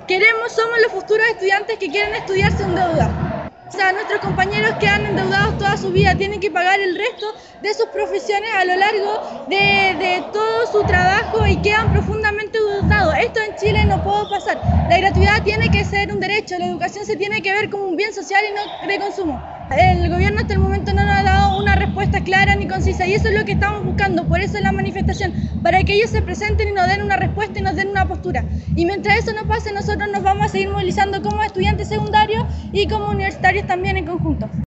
Somos los futuros estudiantes que quieren estudiar sin deuda. O sea, nuestros compañeros que han endeudados toda su vida tienen que pagar el resto de sus profesiones a lo largo de todo su trabajo y quedan profundamente endeudados. Esto en Chile no puede pasar. La gratuidad tiene que ser un derecho, la educación se tiene que ver como un bien social y no de consumo. El gobierno hasta el momento no nos ha dado una respuesta clara ni concisa y eso es lo que estamos buscando, por eso es la manifestación, para que ellos se presenten y nos den una respuesta y nos den una postura. Y mientras eso no pase, nosotros nos vamos a seguir movilizando como estudiantes secundarios y como universitarios también en conjunto.